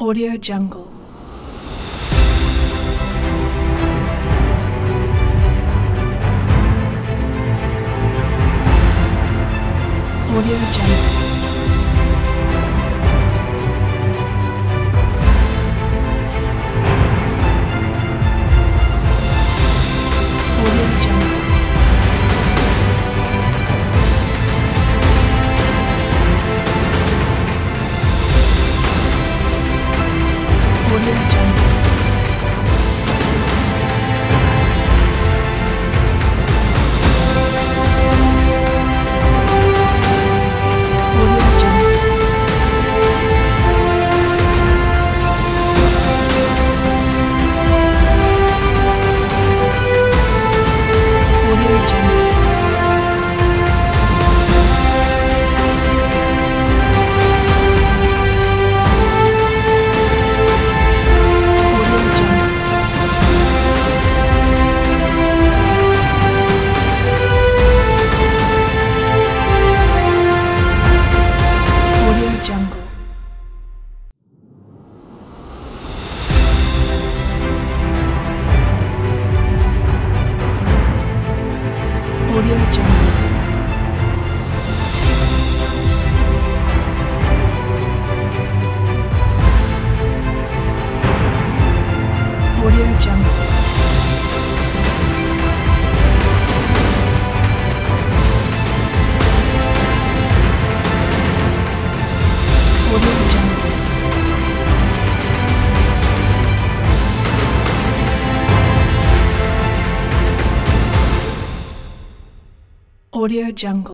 Audio Jungle. Audio Jungle. Audio Jungle. Audio Jungle. Audio Jungle. Audio Jungle. Audio Jungle. Audio Jungle. Audio Jungle. Audio Jungle. Audio Jungle. Audio Jungle.